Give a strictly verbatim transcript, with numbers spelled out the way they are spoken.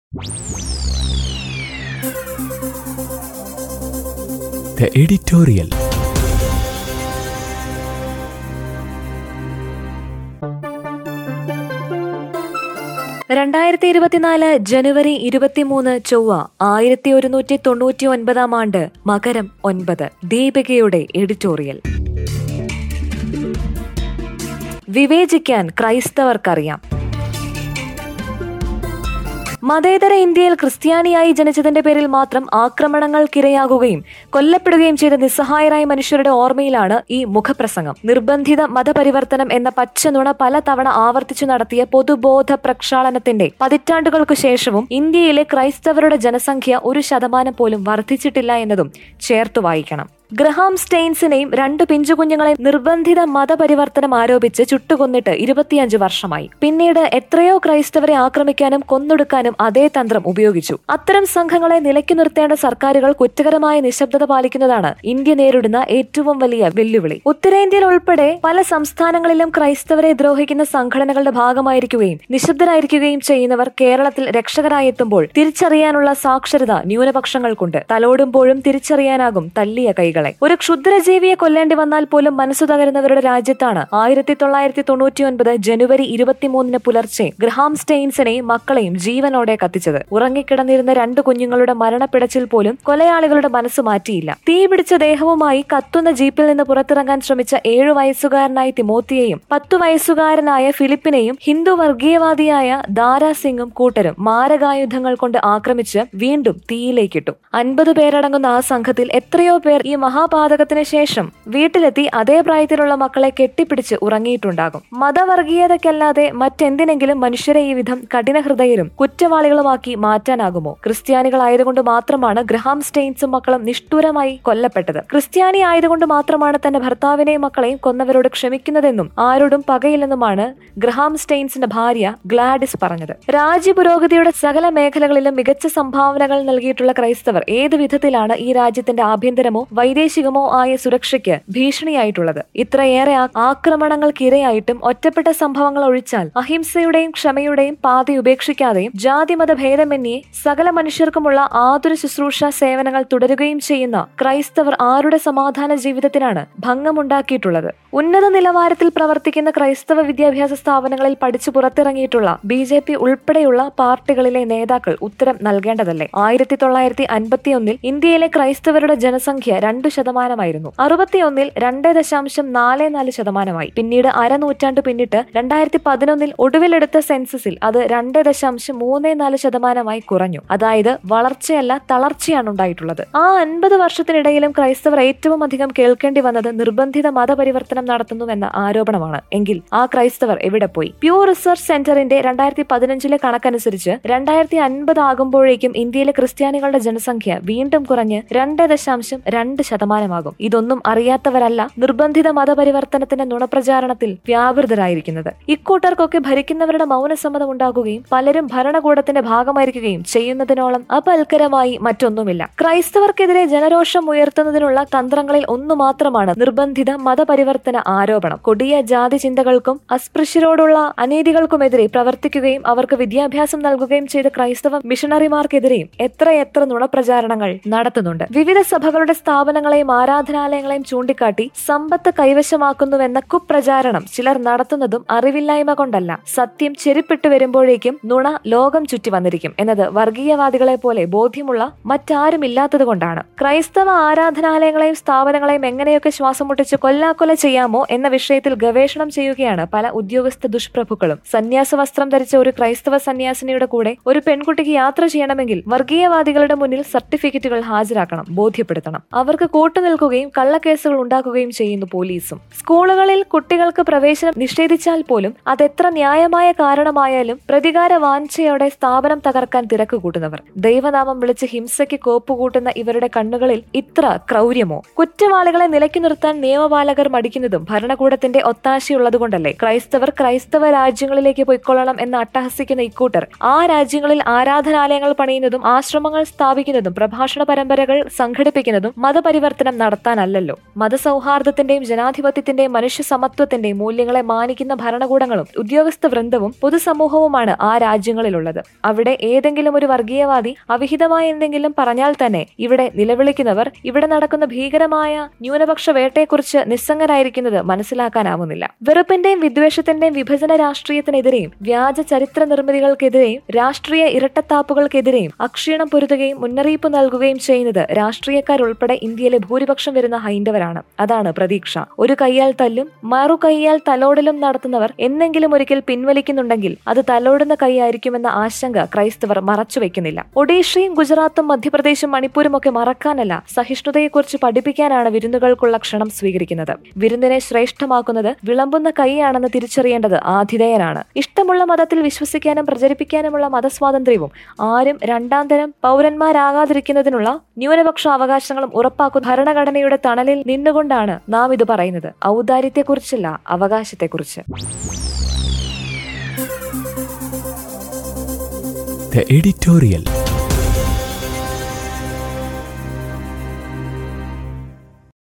The editorial. രണ്ടായിരത്തി ഇരുപത്തിനാല് ജനുവരി ഇരുപത്തിമൂന്ന് ചൊവ്വ ആയിരത്തി ഒരുന്നൂറ്റി തൊണ്ണൂറ്റി ഒൻപതാം ആണ്ട് മകരം ഒൻപത്. ദീപികയുടെ എഡിറ്റോറിയൽ. വിവേചിക്കാൻ ക്രൈസ്തവർക്കറിയാം. മതേതര ഇന്ത്യയിൽ ക്രിസ്ത്യാനിയായി ജനിച്ചതിന്റെ പേരിൽ മാത്രം ആക്രമണങ്ങൾക്കിരയാകുകയും കൊല്ലപ്പെടുകയും ചെയ്ത നിസ്സഹായരായ മനുഷ്യരുടെ ഓർമ്മയിലാണ് ഈ മുഖപ്രസംഗം. നിർബന്ധിത മതപരിവർത്തനം എന്ന പച്ചനുണ പലതവണ ആവർത്തിച്ചു നടത്തിയ പൊതുബോധ പ്രക്ഷാളനത്തിന്റെ പതിറ്റാണ്ടുകൾക്കു ശേഷവും ഇന്ത്യയിലെ ക്രൈസ്തവരുടെ ജനസംഖ്യ ഒരു ശതമാനം പോലും വർദ്ധിച്ചിട്ടില്ല എന്നതും ചേർത്തു വായിക്കണം. ഗ്രഹാം സ്റ്റെയിൻസിനെയും രണ്ടു പിഞ്ചുകുഞ്ഞുങ്ങളെയും നിർബന്ധിത മതപരിവർത്തനം ആരോപിച്ച് ചുട്ടുകൊന്നിട്ട് ഇരുപത്തിയഞ്ച് വർഷമായി. പിന്നീട് എത്രയോ ക്രൈസ്തവരെ ആക്രമിക്കാനും കൊന്നൊടുക്കാനും അതേ തന്ത്രം ഉപയോഗിച്ചു. അത്തരം സംഘങ്ങളെ നിലയ്ക്കു നിർത്തേണ്ട സർക്കാരുകൾ കുറ്റകരമായ നിശബ്ദത പാലിക്കുന്നതാണ് ഇന്ത്യ നേരിടുന്ന ഏറ്റവും വലിയ വെല്ലുവിളി. ഉത്തരേന്ത്യയിൽ ഉൾപ്പെടെ പല സംസ്ഥാനങ്ങളിലും ക്രൈസ്തവരെ ദ്രോഹിക്കുന്ന സംഘടനകളുടെ ഭാഗമായിരിക്കുകയും നിശബ്ദരായിരിക്കുകയും ചെയ്യുന്നവർ കേരളത്തിൽ രക്ഷകരായെത്തുമ്പോൾ തിരിച്ചറിയാനുള്ള സാക്ഷരത ന്യൂനപക്ഷങ്ങൾക്കുണ്ട്. തലോടുമ്പോഴും തിരിച്ചറിയാനാകും തല്ലിയ കൈകൾ. ഒരു ക്ഷുദ്രജീവിയെ കൊല്ലേണ്ടി വന്നാൽ പോലും മനസ്സു തകരുന്നവരുടെ രാജ്യത്താണ് ആയിരത്തി തൊള്ളായിരത്തി തൊണ്ണൂറ്റി ഒൻപത് ജനുവരി ഇരുപത്തിമൂന്നിന് പുലർച്ചെ ഗ്രഹാം സ്റ്റെയിൻസിനെയും മക്കളെയും ജീവനോടെ കത്തിച്ചത്. ഉറങ്ങിക്കിടന്നിരുന്ന രണ്ടു കുഞ്ഞുങ്ങളുടെ മരണപ്പിടച്ചിൽ പോലും കൊലയാളികളുടെ മനസ്സ് മാറ്റിയില്ല. തീ പിടിച്ച ദേഹവുമായി കത്തുന്ന ജീപ്പിൽ നിന്ന് പുറത്തിറങ്ങാൻ ശ്രമിച്ച ഏഴു വയസ്സുകാരനായ തിമോത്തിയെയും പത്തു വയസ്സുകാരനായ ഫിലിപ്പിനെയും ഹിന്ദു വർഗീയവാദിയായ ദാരാ സിംഗും കൂട്ടരും മാരകായുധങ്ങൾ കൊണ്ട് ആക്രമിച്ച് വീണ്ടും തീയിലേക്കിട്ടു. അൻപത് പേരടങ്ങുന്ന ആ സംഘത്തിൽ എത്രയോ പേർ ഈ മഹാപാതകത്തിന് ശേഷം വീട്ടിലെത്തി അതേ പ്രായത്തിലുള്ള മക്കളെ കെട്ടിപ്പിടിച്ച് ഉറങ്ങിയിട്ടുണ്ടാകും. മതവർഗീയതയ്ക്കല്ലാതെ മറ്റെന്തിനെങ്കിലും മനുഷ്യരെ ഈ വിധം കഠിനഹൃദയരും കുറ്റവാളികളുമാക്കി മാറ്റാനാകുമോ? ക്രിസ്ത്യാനികളായതുകൊണ്ട് മാത്രമാണ് ഗ്രഹാം സ്റ്റെയിൻസും മക്കളും നിഷ്ഠൂരമായി കൊല്ലപ്പെട്ടത്. ക്രിസ്ത്യാനി ആയതുകൊണ്ട് മാത്രമാണ് തന്റെ ഭർത്താവിനെയും മക്കളെയും കൊന്നവരോട് ക്ഷമിക്കുന്നതെന്നും ആരോടും പകയില്ലെന്നുമാണ് ഗ്രഹാം സ്റ്റെയിൻസിന്റെ ഭാര്യ ഗ്ലാഡിസ് പറഞ്ഞത്. രാജ്യപുരോഗതിയുടെ സകല മേഖലകളിലും മികച്ച സംഭാവനകൾ നൽകിയിട്ടുള്ള ക്രൈസ്തവർ ഏത് വിധത്തിലാണ് ഈ രാജ്യത്തിന്റെ ആഭ്യന്തരമോ വൈദേശികമോ ആയ സുരക്ഷയ്ക്ക് ഭീഷണിയായിട്ടുള്ളത്? ഇത്രയേറെ ആക്രമണങ്ങൾക്കിരയായിട്ടും ഒറ്റപ്പെട്ട സംഭവങ്ങൾ ഒഴിച്ചാൽ അഹിംസയുടെയും ക്ഷമയുടെയും പാത ഉപേക്ഷിക്കാതെയും ജാതിമത ഭേദമന്യേ സകല മനുഷ്യർക്കുമുള്ള ആതുര ശുശ്രൂഷ സേവനങ്ങൾ തുടരുകയും ചെയ്യുന്ന ക്രൈസ്തവർ ആരുടെ സമാധാന ജീവിതത്തിനാണ് ഭംഗമുണ്ടാക്കിയിട്ടുള്ളത്? ഉന്നത നിലവാരത്തിൽ പ്രവർത്തിക്കുന്ന ക്രൈസ്തവ വിദ്യാഭ്യാസ സ്ഥാപനങ്ങളിൽ പഠിച്ചു പുറത്തിറങ്ങിയിട്ടുള്ള ബി ജെ പി ഉൾപ്പെടെയുള്ള പാർട്ടികളിലെ നേതാക്കൾ ഉത്തരം നൽകേണ്ടതല്ലേ? ആയിരത്തി തൊള്ളായിരത്തി അൻപത്തി ഒന്നിൽ ഇന്ത്യയിലെ ക്രൈസ്തവരുടെ ജനസംഖ്യ രണ്ടു ശതമാനമായിരുന്നു. അറുപത്തിയൊന്നിൽ രണ്ട് ദശാംശം നാല് നാല് ശതമാനമായി. പിന്നീട് അരനൂറ്റാണ്ട് പിന്നിട്ട് രണ്ടായിരത്തി പതിനൊന്നിൽ ഒടുവിലെടുത്ത സെൻസസിൽ അത് രണ്ട് ദശാംശം മൂന്ന് നാല് ശതമാനമായി കുറഞ്ഞു. അതായത് വളർച്ചയല്ല തളർച്ചയാണ് ഉണ്ടായിട്ടുള്ളത്. ആ അൻപത് വർഷത്തിനിടയിലും ക്രൈസ്തവർ ഏറ്റവും അധികം കേൾക്കേണ്ടി വന്നത് നിർബന്ധിത മതപരിവർത്തനം നടത്തുന്നുവെന്ന ആരോപണമാണ്. എങ്കിൽ ആ ക്രൈസ്തവർ എവിടെ പോയി? പ്യൂ റിസർച്ച് സെന്ററിന്റെ രണ്ടായിരത്തി പതിനഞ്ചിലെ കണക്കനുസരിച്ച് രണ്ടായിരത്തി അൻപത് ആകുമ്പോഴേക്കും ഇന്ത്യയിലെ ക്രിസ്ത്യാനികളുടെ ജനസംഖ്യ വീണ്ടും കുറഞ്ഞ് രണ്ട് ദശാംശം രണ്ട് ശതമാനമാകും. ഇതൊന്നും അറിയാത്തവരല്ല നിർബന്ധിത മതപരിവർത്തനത്തിന്റെ നുണപ്രചാരണത്തിൽ വ്യാപൃതരായിരിക്കുന്നത്. ഇക്കൂട്ടർക്കൊക്കെ ഭരിക്കുന്നവരുടെ മൗനസമ്മതം ഉണ്ടാക്കുകയും പലരും ഭരണകൂടത്തിന്റെ ഭാഗമായിരിക്കുകയും ചെയ്യുന്നതിനോളം അപൽക്കരമായി മറ്റൊന്നുമില്ല. ക്രൈസ്തവർക്കെതിരെ ജനരോഷം ഉയർത്തുന്നതിനുള്ള തന്ത്രങ്ങളിൽ ഒന്നു മാത്രമാണ് നിർബന്ധിത മതപരിവർത്തന ആരോപണം. കൊടിയ ജാതി ചിന്തകൾക്കും അസ്പൃശ്യരോടുള്ള അനീതികൾക്കുമെതിരെ പ്രവർത്തിക്കുകയും അവർക്ക് വിദ്യാഭ്യാസം നൽകുകയും ചെയ്ത ക്രൈസ്തവ മിഷണറിമാർക്കെതിരെയും എത്രയെത്ര നുണപ്രചാരണങ്ങൾ നടത്തുന്നുണ്ട്. വിവിധ സഭകളുടെ സ്ഥാപനങ്ങളെയും ആരാധനാലയങ്ങളെയും ചൂണ്ടിക്കാട്ടി സമ്പത്ത് കൈവശമാക്കുന്നുവെന്ന കുപ്രചാരണം ചിലർ നടത്തുന്നതും അറിവില്ലായ്മ കൊണ്ടല്ല, സത്യം ചെരിപ്പിട്ട് വരുമ്പോഴേക്കും നുണ ലോകം ചുറ്റി വന്നിരിക്കും എന്നത് വർഗീയവാദികളെ പോലെ ബോധ്യമുള്ള മറ്റാരുമില്ലാത്തത് കൊണ്ടാണ്. ക്രൈസ്തവ ആരാധനാലയങ്ങളെയും സ്ഥാപനങ്ങളെയും എങ്ങനെയൊക്കെ ശ്വാസം മുട്ടിച്ച് കൊല്ലാക്കൊല ചെയ്യാമോ എന്ന വിഷയത്തിൽ ഗവേഷണം ചെയ്യുകയാണ് പല ഉദ്യോഗസ്ഥ ദുഷ്പ്രഭുക്കളും. സന്യാസ വസ്ത്രം ധരിച്ച ഒരു ക്രൈസ്തവ സന്യാസിനിയുടെ കൂടെ ഒരു പെൺകുട്ടിക്ക് യാത്ര ചെയ്യണമെങ്കിൽ വർഗീയവാദികളുടെ മുന്നിൽ സർട്ടിഫിക്കറ്റുകൾ ഹാജരാക്കണം, ബോധ്യപ്പെടുത്തണം. അവർക്ക് കൂട്ടുനിൽക്കുകയും കള്ളക്കേസുകൾ ഉണ്ടാക്കുകയും ചെയ്യുന്നു പോലീസും. സ്കൂളുകളിൽ കുട്ടികൾക്ക് പ്രവേശനം നിഷേധിച്ചാൽ പോലും അതെത്ര ന്യായമായ കാരണമായാലും പ്രതികാര വാഞ്ചയോടെ സ്ഥാപനം തകർക്കാൻ തിരക്ക് കൂട്ടുന്നവർ. ദൈവനാമം വിളിച്ച് ഹിംസയ്ക്ക് കോപ്പുകൂട്ടുന്ന ഇവരുടെ കണ്ണുകളിൽ ഇത്ര ക്രൗര്യമോ? കുറ്റവാളികളെ നിലയ്ക്കു നിർത്താൻ നിയമപാലകർ മടിക്കുന്നതും ഭരണകൂടത്തിന്റെ ഒത്താശയുള്ളതുകൊണ്ടല്ലേ? ക്രൈസ്തവർ ക്രൈസ്തവ രാജ്യങ്ങളിലേക്ക് പൊയ്ക്കൊള്ളണം എന്ന് അട്ടഹസിക്കുന്ന ഇക്കൂട്ടർ ആ രാജ്യങ്ങളിൽ ആരാധനാലയങ്ങൾ പണിയുന്നതും ആശ്രമങ്ങൾ സ്ഥാപിക്കുന്നതും പ്രഭാഷണ പരമ്പരകൾ സംഘടിപ്പിക്കുന്നതും മതപരിവർത്തനം മതപരിവർത്തനം നടത്താനല്ലല്ലോ. മതസൗഹാർദ്ദത്തിന്റെയും ജനാധിപത്യത്തിന്റെയും മനുഷ്യ സമത്വത്തിന്റെയും മൂല്യങ്ങളെ മാനിക്കുന്ന ഭരണകൂടങ്ങളും ഉദ്യോഗസ്ഥ വൃന്ദവും പൊതുസമൂഹവുമാണ് ആ രാജ്യങ്ങളിലുള്ളത്. അവിടെ ഏതെങ്കിലും ഒരു വർഗീയവാദി അവിഹിതമായ എന്തെങ്കിലും പറഞ്ഞാൽ തന്നെ ഇവിടെ നിലവിളിക്കുന്നവർ ഇവിടെ നടക്കുന്ന ഭീകരമായ ന്യൂനപക്ഷ വേട്ടയെക്കുറിച്ച് നിസ്സംഗരായിരിക്കുന്നത് മനസ്സിലാക്കാനാവുന്നില്ല. വെറുപ്പിന്റെയും വിദ്വേഷത്തിന്റെയും വിഭജന രാഷ്ട്രീയത്തിനെതിരെയും വ്യാജ ചരിത്ര നിർമ്മിതികൾക്കെതിരെയും രാഷ്ട്രീയ ഇരട്ടത്താപ്പുകൾക്കെതിരെയും അക്ഷീണം പൊരുതുകയും മുന്നറിയിപ്പ് നൽകുകയും ചെയ്യുന്നത് രാഷ്ട്രീയക്കാരുൾപ്പെടെ ഇന്ത്യയിലെ ഭൂരിപക്ഷം വരുന്ന ഹൈന്ദവരാണ്. അതാണ് പ്രതീക്ഷ. ഒരു കൈയാൽ തല്ലും മറു കൈയാൽ തലോടലും നടത്തുന്നവർ എന്നെങ്കിലും ഒരിക്കൽ പിൻവലിക്കുന്നുണ്ടെങ്കിൽ അത് തലോടുന്ന കൈയായിരിക്കുമെന്ന ആശങ്ക ക്രൈസ്തവർ മറച്ചുവെക്കുന്നില്ല. ഒഡീഷയും ഗുജറാത്തും മധ്യപ്രദേശും മണിപ്പൂരും ഒക്കെ മറക്കാനല്ല, സഹിഷ്ണുതയെക്കുറിച്ച് പഠിപ്പിക്കാനാണ് വിരുന്നുകൾക്കുള്ള ക്ഷണം സ്വീകരിക്കുന്നത്. വിരുന്നിനെ ശ്രേഷ്ഠമാക്കുന്നത് വിളമ്പുന്ന കൈയാണെന്ന് തിരിച്ചറിയേണ്ടത് ആതിഥേയനാണ്. ഇഷ്ടമുള്ള മതത്തിൽ വിശ്വസിക്കാനും പ്രചരിപ്പിക്കാനുമുള്ള മതസ്വാതന്ത്ര്യവും ആരും രണ്ടാം തരം പൗരന്മാരാകാതിരിക്കുന്നതിനുള്ള ന്യൂനപക്ഷ അവകാശങ്ങളും ഉറപ്പാക്കുന്ന ഭരണഘടനയുടെ തണലിൽ നിന്നുകൊണ്ടാണ് നാം ഇത് പറയുന്നത്. ഔദാര്യത്തെക്കുറിച്ചല്ല, അവകാശത്തെക്കുറിച്ച്. The editorial.